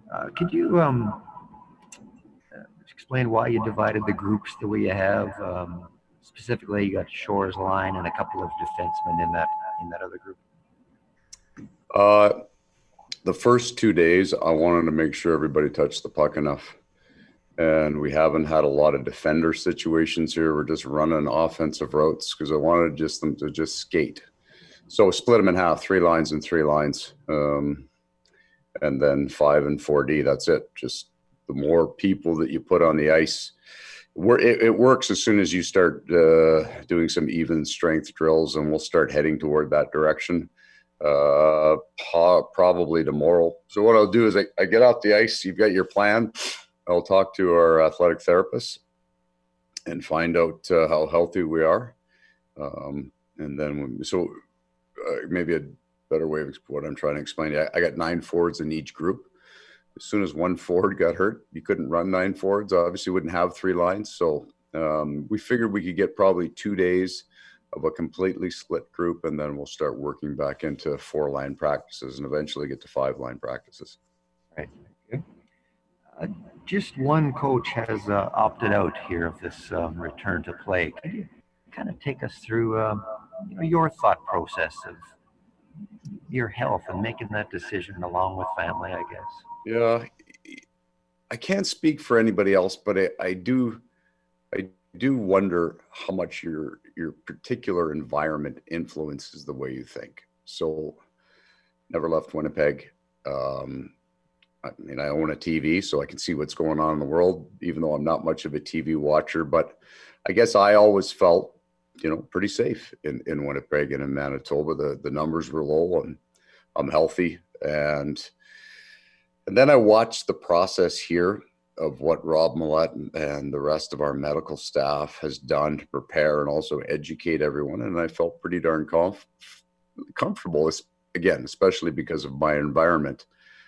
Could you explain why you divided the groups the way you have? Specifically, you got Shores line and a couple of defensemen in that other group. The first 2 days, I wanted to make sure everybody touched the puck enough. And we haven't had a lot of defender situations here. We're just running offensive routes because I wanted them to just skate. So split them in half, 3 lines and 3 lines. And then 5 and 4D, that's it. Just the more people that you put on the ice, it works as soon as you start doing some even strength drills, and we'll start heading toward that direction probably tomorrow. So what I'll do is I get out the ice, you've got your plan. I'll talk to our athletic therapist and find out how healthy we are. And then, maybe a better way of what I'm trying to explain. I got 9 forwards in each group. As soon as one forward got hurt, you couldn't run 9 forwards. Obviously, wouldn't have 3 lines. So we figured we could get probably 2 days of a completely split group, and then we'll start working back into 4-line practices and eventually get to 5-line practices. Right. Good. Just one coach has opted out here of this return to play. Could you kind of take us through your thought process of your health and making that decision along with family, I guess? Yeah, I can't speak for anybody else, but I do wonder how much your particular environment influences the way you think. So, never left Winnipeg. I mean, I own a TV, so I can see what's going on in the world, even though I'm not much of a TV watcher. But I guess I always felt, pretty safe in Winnipeg and in Manitoba. The numbers were low, and I'm healthy. And then I watched the process here of what Rob Millette and the rest of our medical staff has done to prepare and also educate everyone. And I felt pretty darn comfortable, again, especially because of my environment,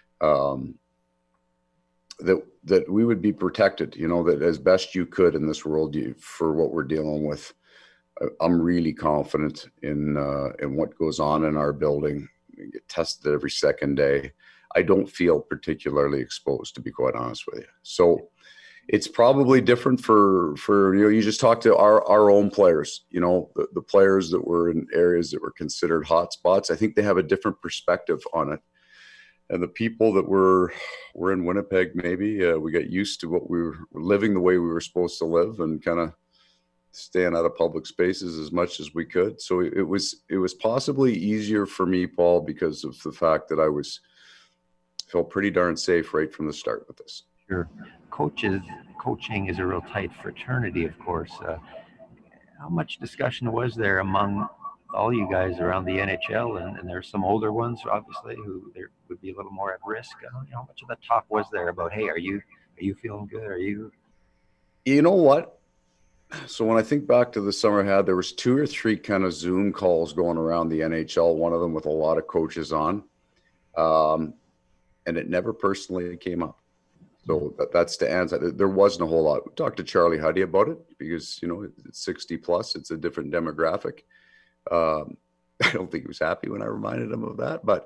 that we would be protected, that as best you could in this world for what we're dealing with. I'm really confident in what goes on in our building. We get tested every second day. I don't feel particularly exposed, to be quite honest with you. So it's probably different for you just talk to our own players, the players that were in areas that were considered hot spots. I think they have a different perspective on it. And the people that were in Winnipeg, maybe we got used to what we were living the way we were supposed to live and kind of staying out of public spaces as much as we could. So it was possibly easier for me, Paul, because of the fact that I felt pretty darn safe right from the start with this. Sure. Coaching is a real tight fraternity, of course. How much discussion was there among all you guys around the NHL, and there's some older ones, obviously, who there would be a little more at risk? How much of that talk was there about, hey, are you feeling good? Are you? You know what? So when I think back to the summer I had, there was 2 or 3 kind of Zoom calls going around the NHL, one of them with a lot of coaches on, and it never personally came up. So that's to answer. There wasn't a whole lot. We talked to Charlie Huddy about it because, it's 60 plus. It's a different demographic. I don't think he was happy when I reminded him of that, but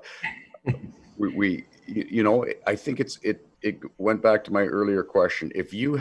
I think it went back to my earlier question. If you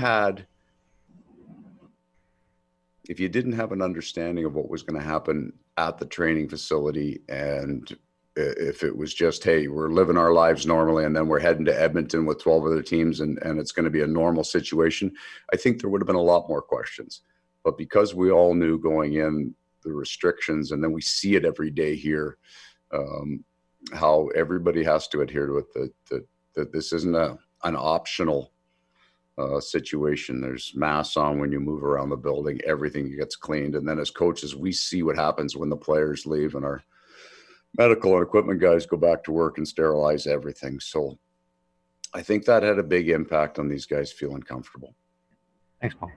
didn't have an understanding of what was going to happen at the training facility, and if it was just, hey, we're living our lives normally and then we're heading to Edmonton with 12 other teams and it's going to be a normal situation, I think there would have been a lot more questions. But because we all knew going in the restrictions, and then we see it every day here, how everybody has to adhere to it, that this isn't an optional situation. There's masks on when you move around the building, everything gets cleaned. And then as coaches, we see what happens when the players leave and our medical and equipment guys go back to work and sterilize everything. So I think that had a big impact on these guys feeling comfortable. Thanks, Paul.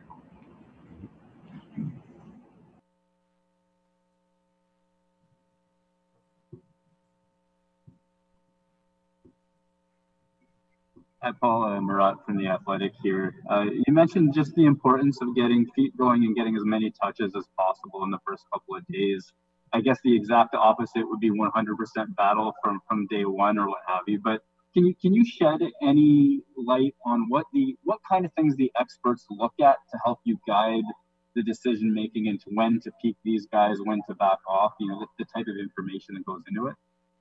Hi, Paul. Murat from The Athletic here. You mentioned just the importance of getting feet going and getting as many touches as possible in the first couple of days. I guess the exact opposite would be 100% battle from day one or what have you. But Can you shed any light on what kind of things the experts look at to help you guide the decision making into when to peak these guys, when to back off? You know, the type of information that goes into it.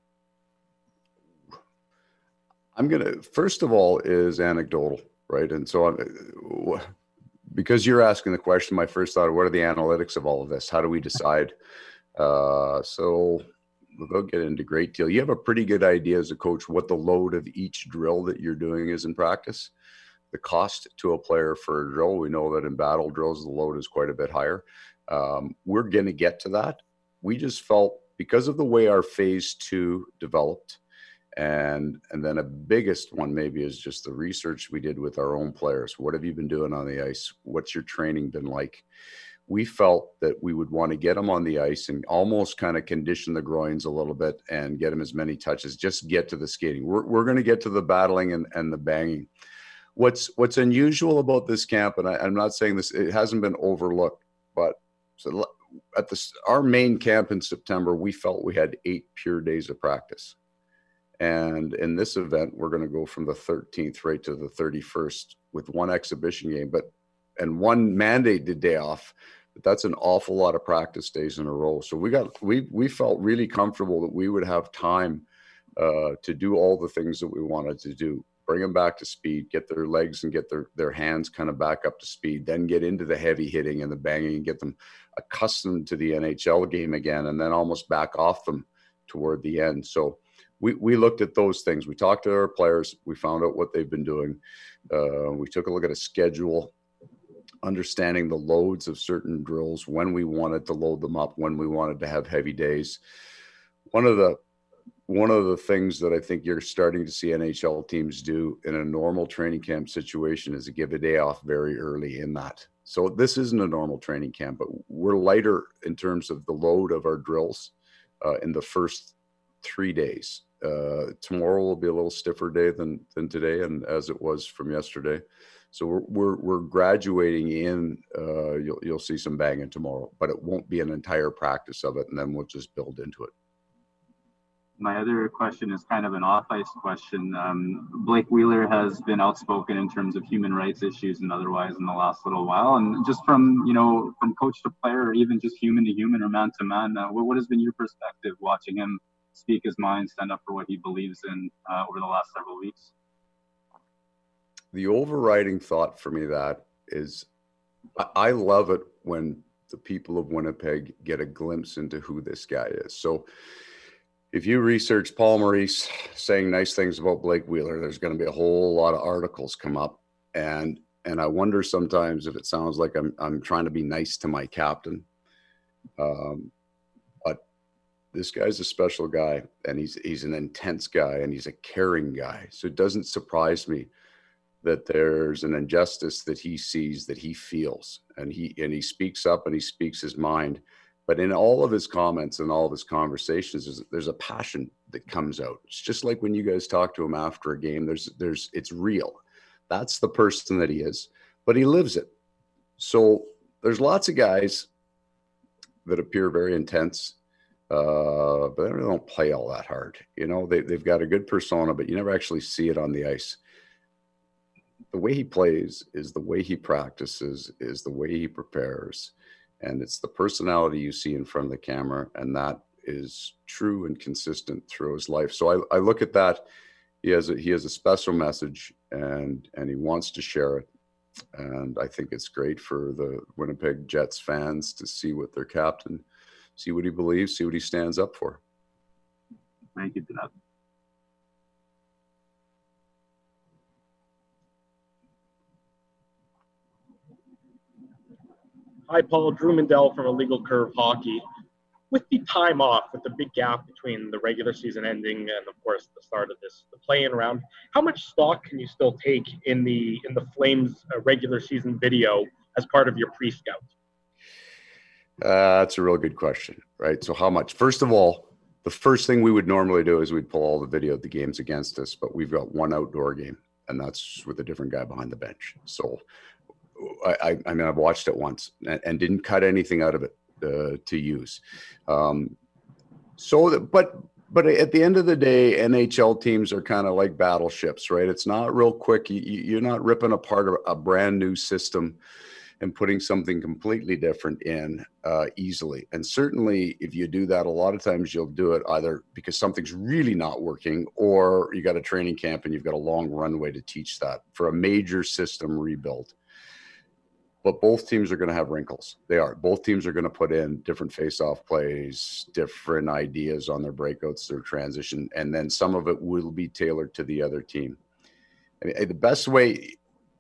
First of all, is anecdotal, right? And so because you're asking the question, my first thought, what are the analytics of all of this? How do we decide? So without getting into great deal, you have a pretty good idea as a coach what the load of each drill that you're doing is in practice. The cost to a player for a drill, we know that in battle drills, the load is quite a bit higher. We're going to get to that. We just felt, because of the way our phase 2 developed, and then a biggest one maybe is just the research we did with our own players. What have you been doing on the ice? What's your training been like? We felt that we would want to get them on the ice and almost kind of condition the groins a little bit and get them as many touches, just get to the skating. We're going to get to the battling and the banging. What's unusual about this camp, and I'm not saying this, it hasn't been overlooked, but so at our main camp in September, we felt we had 8 pure days of practice. And in this event, we're going to go from the 13th right to the 31st with one exhibition game, and one mandated day off. But that's an awful lot of practice days in a row. So we felt really comfortable that we would have time to do all the things that we wanted to do. Bring them back to speed, get their legs and get their hands kind of back up to speed, then get into the heavy hitting and the banging and get them accustomed to the NHL game again, and then almost back off them toward the end. So we looked at those things. We talked to our players. We found out what they've been doing. We took a look at a schedule, understanding the loads of certain drills, when we wanted to load them up, when we wanted to have heavy days. One of the things that I think you're starting to see NHL teams do in a normal training camp situation is to give a day off very early in that. So this isn't a normal training camp, but we're lighter in terms of the load of our drills in the first 3 days. Tomorrow will be a little stiffer day than today, and as it was from yesterday. So we're graduating in. You'll see some banging tomorrow, but it won't be an entire practice of it, and then we'll just build into it. My other question is kind of an off-ice question. Blake Wheeler has been outspoken in terms of human rights issues and otherwise in the last little while. And just from coach to player, or even just human to human or man to man, what has been your perspective watching him speak his mind, stand up for what he believes in over the last several weeks? The overriding thought for me that is, I love it when the people of Winnipeg get a glimpse into who this guy is. So if you research Paul Maurice saying nice things about Blake Wheeler, there's going to be a whole lot of articles come up. And I wonder sometimes if it sounds like I'm trying to be nice to my captain. But this guy's a special guy, and he's an intense guy, and he's a caring guy. So it doesn't surprise me that there's an injustice that he sees, that he feels, and he speaks up and he speaks his mind. But in all of his comments and all of his conversations, there's a passion that comes out. It's just like when you guys talk to him after a game, it's real. That's the person that he is, but he lives it. So there's lots of guys that appear very intense, but they don't play all that hard. You know, they've got a good persona, but you never actually see it on the ice. The way he plays is the way he practices, is the way he prepares. And it's the personality you see in front of the camera, and that is true and consistent through his life. So I look at that. He has a special message, and he wants to share it. And I think it's great for the Winnipeg Jets fans to see what their captain, see what he believes, see what he stands up for. Thank you for that. Hi, Paul. Drew Mandel from Illegal Curve Hockey. With the time off, with the big gap between the regular season ending and, of course, the start of the play-in round, how much stock can you still take in the Flames regular season video as part of your pre-scout? That's a real good question, right? So how much? First of all, the first thing we would normally do is we'd pull all the video of the games against us, but we've got one outdoor game, and that's with a different guy behind the bench. So I mean, I've watched it once and didn't cut anything out of it to use. But But at the end of the day, NHL teams are kind of like battleships, right? It's not real quick. You're not ripping apart a brand new system and putting something completely different in easily. And certainly if you do that, a lot of times you'll do it either because something's really not working, or you got a training camp and you've got a long runway to teach that for a major system rebuild. But both teams are going to have wrinkles. They are. Both teams are going to put in different face-off plays, different ideas on their breakouts, their transition, and then some of it will be tailored to the other team. I mean, the best way,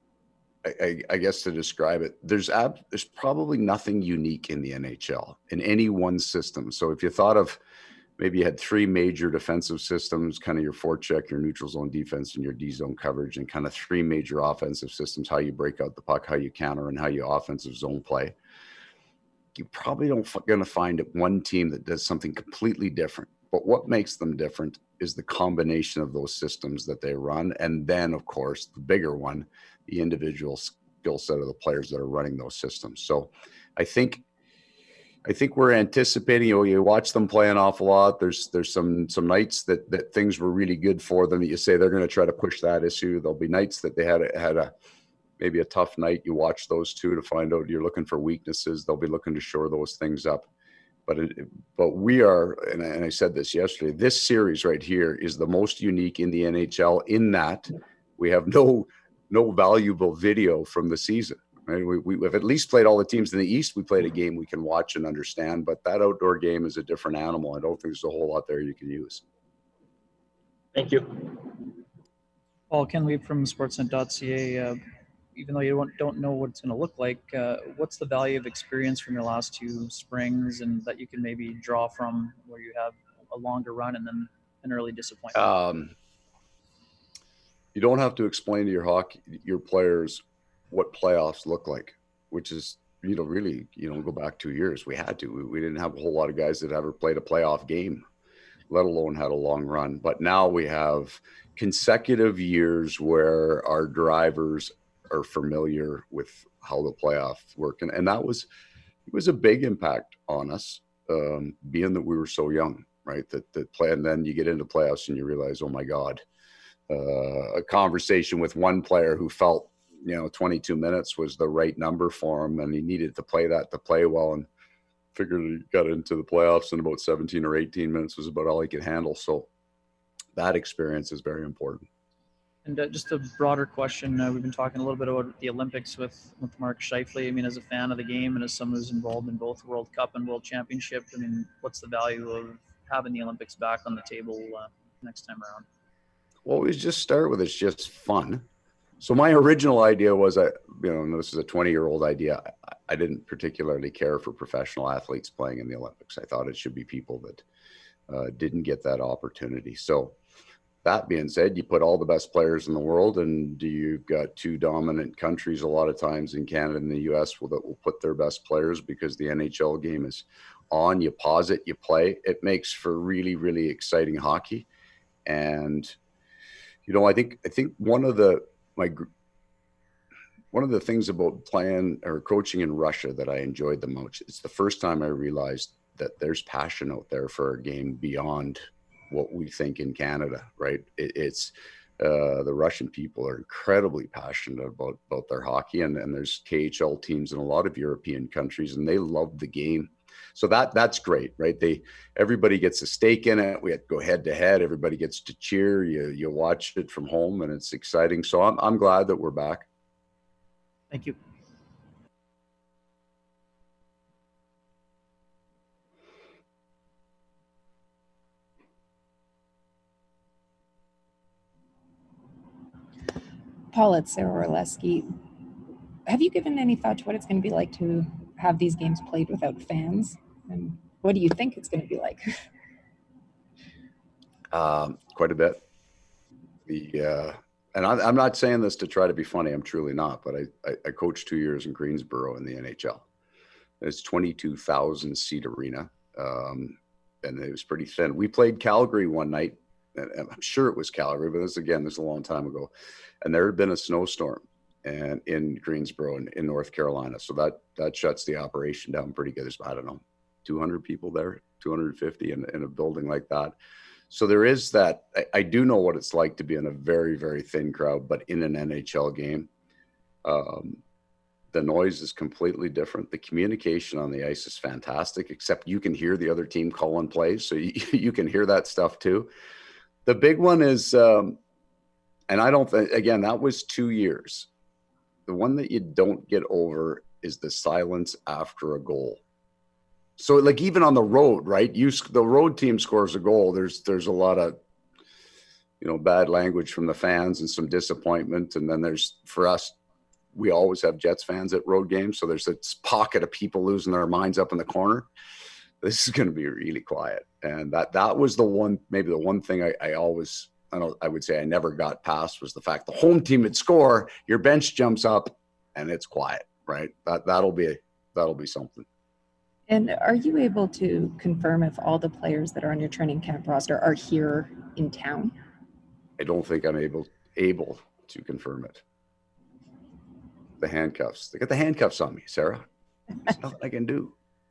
I guess, to describe it, there's probably nothing unique in the NHL in any one system. So if you thought of maybe you had three major defensive systems, kind of your forecheck, your neutral zone defense, and your D zone coverage, and kind of three major offensive systems, how you break out the puck, how you counter, and how you offensive zone play. You probably don't going to find one team that does something completely different. But what makes them different is the combination of those systems that they run. And then, of course, the bigger one, the individual skill set of the players that are running those systems. So I think we're anticipating, you watch them play an awful lot. There's some nights that things were really good for them that you say they're going to try to push that issue. There'll be nights that they had maybe a tough night. You watch those two to find out you're looking for weaknesses. They'll be looking to shore those things up. But we are, and I said this yesterday, this series right here is the most unique in the NHL in that we have no valuable video from the season. Right? We've at least played all the teams in the East. We played a game we can watch and understand, but that outdoor game is a different animal. I don't think there's a whole lot there you can use. Thank you. Paul, Ken Leib from Sportsnet.ca. Even though you don't know what it's going to look like, what's the value of experience from your last two springs, and that you can maybe draw from where you have a longer run and then an early disappointment? You don't have to explain to your players what playoffs look like, which is, really, go back 2 years. We had to. We didn't have a whole lot of guys that ever played a playoff game, let alone had a long run. But now we have consecutive years where our drivers are familiar with how the playoffs work. And it was a big impact on us, being that we were so young, right? That play, and then you get into playoffs and you realize, oh my God, a conversation with one player who felt 22 minutes was the right number for him, and he needed to play well, and figured he got into the playoffs in about 17 or 18 minutes was about all he could handle. So that experience is very important. And just a broader question, we've been talking a little bit about the Olympics with Mark Scheifele. I mean, as a fan of the game and as someone who's involved in both World Cup and World Championship, I mean, what's the value of having the Olympics back on the table next time around? Well, we just start with it's just fun. So my original idea was, this is a 20-year-old idea. I didn't particularly care for professional athletes playing in the Olympics. I thought it should be people that didn't get that opportunity. So that being said, you put all the best players in the world, and you've got two dominant countries a lot of times in Canada and the US that will put their best players because the NHL game is on. You pause it, you play. It makes for really, really exciting hockey. And, I think one of the things about playing or coaching in Russia that I enjoyed the most, it's the first time I realized that there's passion out there for a game beyond what we think in Canada, right? It's the Russian people are incredibly passionate about their hockey, and there's KHL teams in a lot of European countries, and they love the game. So that's great, right? Everybody gets a stake in it. We have to go head to head. Everybody gets to cheer. You watch it from home, and it's exciting. So I'm glad that we're back. Thank you. Paul, it's Sarah Orlesky. Have you given any thought to what it's going to be like to have these games played without fans? And what do you think it's going to be like? Quite a bit. And I'm not saying this to try to be funny. I'm truly not. But I coached 2 years in Greensboro in the NHL. It's 22,000 seat arena, and it was pretty thin. We played Calgary one night, and I'm sure it was Calgary, but this is a long time ago. And there had been a snowstorm and in Greensboro in North Carolina. So that shuts the operation down pretty good. There's, I don't know, 200 people there, 250 in a building like that. So there is that. I do know what it's like to be in a very, very thin crowd, but in an NHL game, the noise is completely different. The communication on the ice is fantastic, except you can hear the other team calling plays. So you can hear that stuff too. The big one is, and I don't think, again, that was 2 years. The one that you don't get over is the silence after a goal. So like even on the road, right? The road team scores a goal. There's a lot of, bad language from the fans and some disappointment. And then there's, for us, we always have Jets fans at road games. So there's this pocket of people losing their minds up in the corner. This is going to be really quiet. And that was maybe the one thing I would say I never got past was the fact the home team would score, your bench jumps up and it's quiet, right? That'll be something. And are you able to confirm if all the players that are on your training camp roster are here in town? I don't think I'm able to confirm it. The handcuffs. They got the handcuffs on me, Sarah. There's nothing I can do.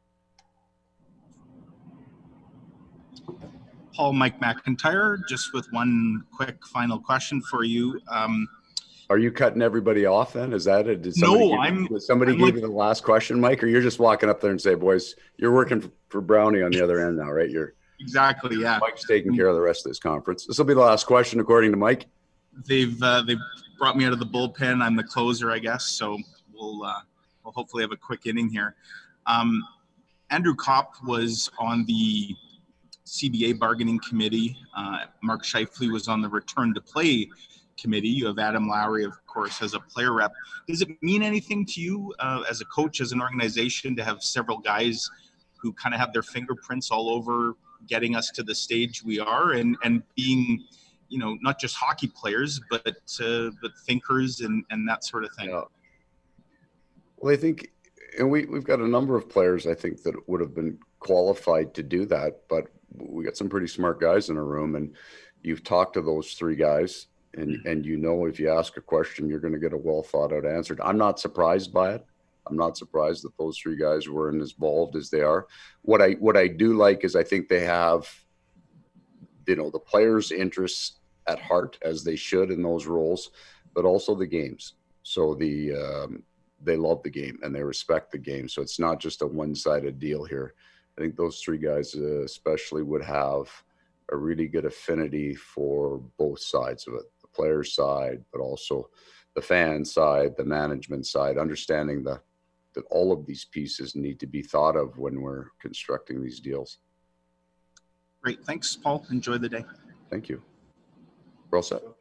Paul, Mike McIntyre, just with one quick final question for you. Are you cutting everybody off then? Is that it? Did somebody give you the last question, Mike, or you're just walking up there and say, boys, you're working for Brownie on the other end now, right? Exactly, yeah. Mike's taking care of the rest of this conference. This will be the last question, according to Mike. They've brought me out of the bullpen. I'm the closer, I guess. So we'll hopefully have a quick inning here. Andrew Kopp was on the CBA bargaining committee. Mark Scheifele was on the return to play committee. You have Adam Lowry, of course, as a player rep. Does it mean anything to you as a coach, as an organization, to have several guys who kind of have their fingerprints all over getting us to the stage we are, and being, not just hockey players, but thinkers and that sort of thing? Yeah. Well, I think, and we've got a number of players, I think, that would have been qualified to do that, but we got some pretty smart guys in a room, and you've talked to those three guys, and if you ask a question, you're going to get a well thought out answer. I'm not surprised by it. I'm not surprised that those three guys were as involved as they are. What I do like is I think they have, the players' interests at heart, as they should in those roles, but also the games. So they love the game and they respect the game. So it's not just a one-sided deal here. I think those three guys especially would have a really good affinity for both sides of it, the players' side, but also the fan side, the management side, understanding that all of these pieces need to be thought of when we're constructing these deals. Great. Thanks, Paul. Enjoy the day. Thank you. We're all set.